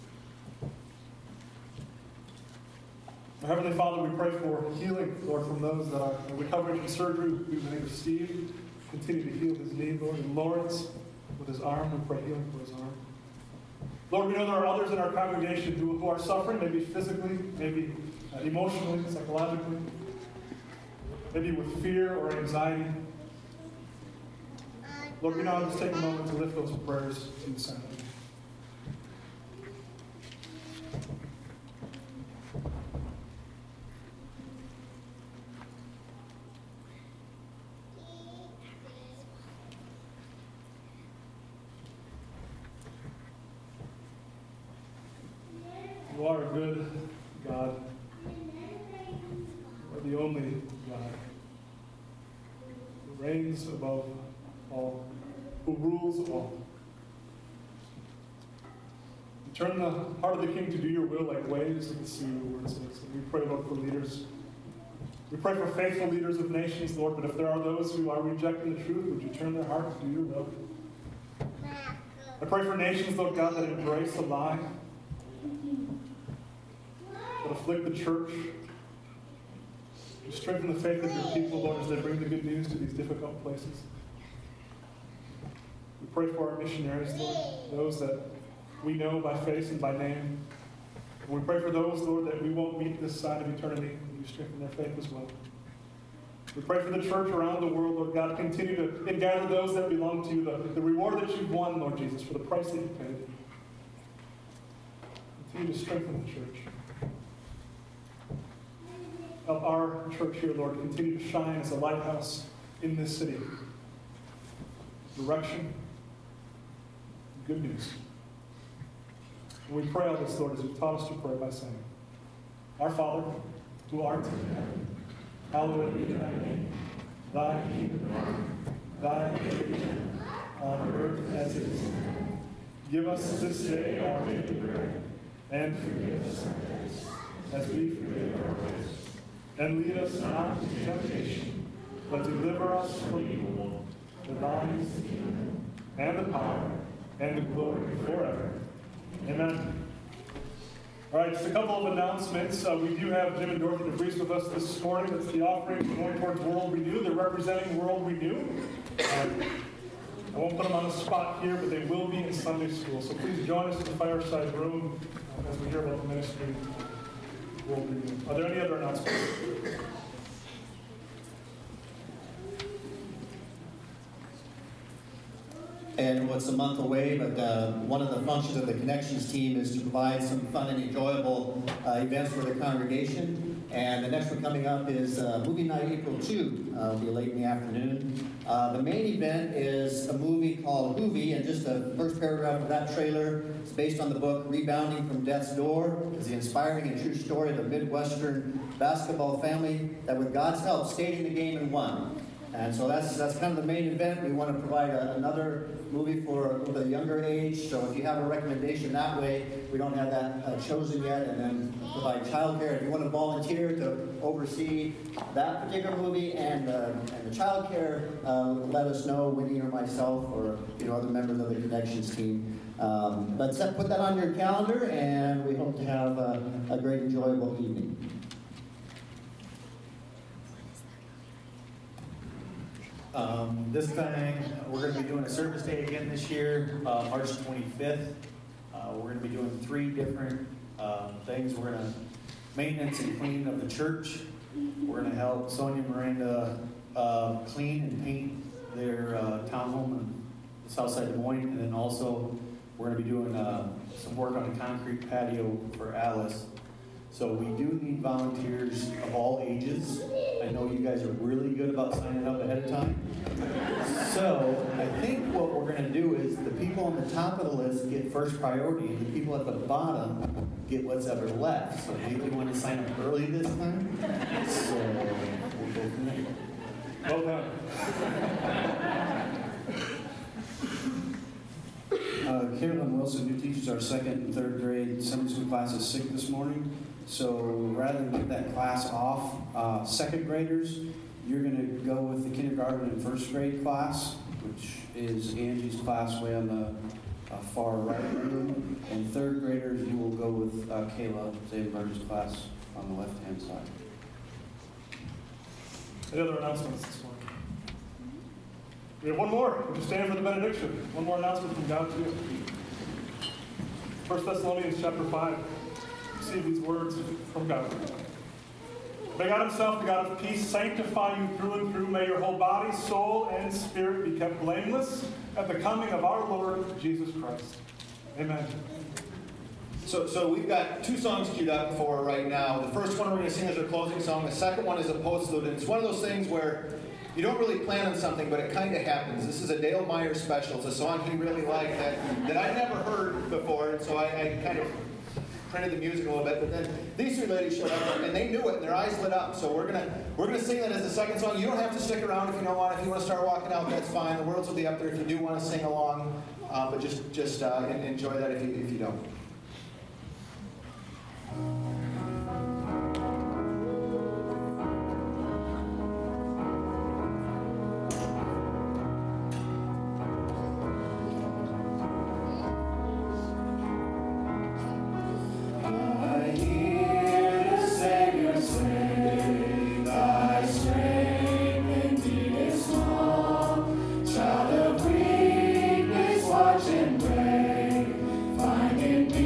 S2: Our Heavenly Father, we pray for healing, Lord, from those that are recovering from surgery. We believe Steve, continue to heal his knee, Lord. And Lawrence, with his arm, we pray healing for his arm. Lord, we know there are others in our congregation who are suffering, maybe physically, maybe emotionally, psychologically, maybe with fear or anxiety. Lord, we now just take a moment to lift those prayers to you, Son. You are a good God. You are the only God who reigns above all, who rules all. You turn the heart of the king to do your will like waves of the sea, your word says. And we pray, Lord, for leaders. We pray for faithful leaders of nations, Lord, but if there are those who are rejecting the truth, would you turn their heart to do your will? I pray for nations, Lord God, that embrace a lie, that afflict the church. You strengthen the faith of your people, Lord, as they bring the good news to these difficult places. We pray for our missionaries, Lord, those that we know by face and by name. And we pray for those, Lord, that we won't meet this side of eternity, and you strengthen their faith as well. We pray for the church around the world, Lord God. Continue to gather those that belong to you, the reward that you've won, Lord Jesus, for the price that you paid. Continue to strengthen the church. Help our church here, Lord, continue to shine as a lighthouse in this city. Direction, good news. And we pray all this, Lord, as you've taught us to pray by saying, Our Father, who art in heaven, hallowed be thy name. Thy kingdom come, thy will be done, on earth as it is in heaven. Give us this day our daily bread, and forgive us our debts, as we forgive our debtors. And lead us not into temptation, but deliver us from evil. For thine is the kingdom, and the power, and the glory forever. Amen. All right, just a couple of announcements. We do have Jim and Dorothy DeVries with us this morning. It's the offering going towards World Renew. They're representing World Renew. I won't put them on the spot here, but they will be in Sunday school. So please join us in the fireside room as we hear about the ministry of World Renew. Are there any other announcements?
S7: And what's a month away, but one of the functions of the Connections team is to provide some fun and enjoyable events for the congregation. And the next one coming up is movie night April 2. It'll be late in the afternoon. The main event is a movie called Hoovie, and just the first paragraph of that trailer is based on the book Rebounding from Death's Door. It's the inspiring and true story of a Midwestern basketball family that with God's help stayed in the game and won. And so that's kind of the main event. We want to provide another movie for the younger age. So if you have a recommendation that way, we don't have that chosen yet. And then provide childcare. If you want to volunteer to oversee that particular movie and the childcare, let us know, Winnie or myself, or other members of the Connections team. But put that on your calendar, and we hope to have a great, enjoyable evening.
S8: This thing, we're going to be doing a service day again this year, March 25th. We're going to be doing 3 different things. We're going to maintenance and cleaning of the church. We're going to help Sonia and Miranda clean and paint their townhome in the south side of Des Moines. And then also, we're going to be doing some work on a concrete patio for Alice. So we do need volunteers of all ages. I know you guys are really good about signing up ahead of time. So I think what we're going to do is the people on the top of the list get first priority, and the people at the bottom get what's ever left. So maybe you want to sign up early this time. So we'll go from there.
S2: Well done.
S9: Carolyn Wilson, who teaches our 2nd and 3rd grade Sunday school class, is sick this morning. So rather than get that class off, 2nd graders, you're going to go with the kindergarten and 1st grade class, which is Angie's class way on the far right room. And 3rd graders, you will go with Kayla Zadenberger's class on the left-hand side.
S2: Any other announcements this morning? We have one more. Would you stand for the benediction? One more announcement from God to you. 1 Thessalonians chapter 5. See these words from God. May God himself, the God of peace, sanctify you through and through. May your whole body, soul, and spirit be kept blameless at the coming of our Lord Jesus Christ. Amen.
S1: So we've got 2 songs queued up for right now. The first one we're going to sing is our closing song. The second one is a postlude. And it's one of those things where you don't really plan on something, but it kind of happens. This is a Dale Meyer special. It's a song he really liked that I never heard before, and so I kind of printed the music a little bit. But then these 3 ladies showed up, and they knew it, and their eyes lit up. So we're gonna sing that as the second song. You don't have to stick around if you don't want. If you want to start walking out, that's fine. The words will be up there if you do want to sing along. But just enjoy that if you don't.
S10: Child of weakness, watch and pray. Find in me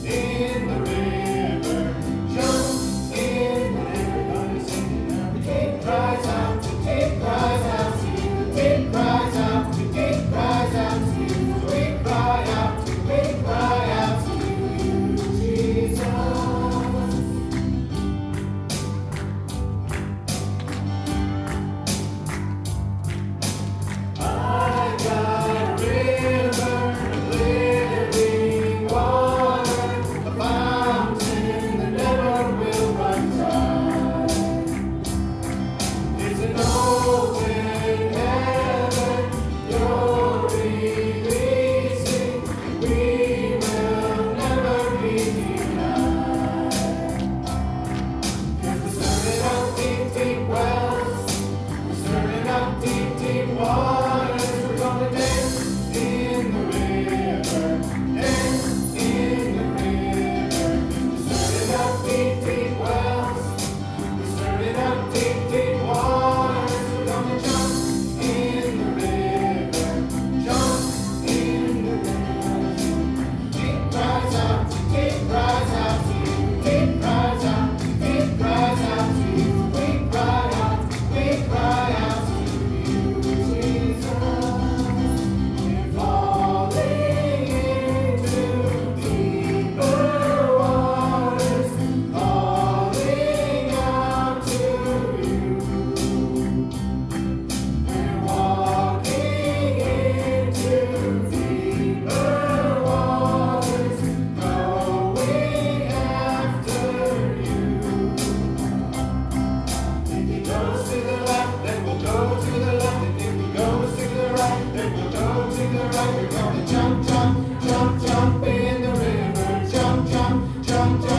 S1: Jump, jump, jump in the river, jump, jump, jump, jump.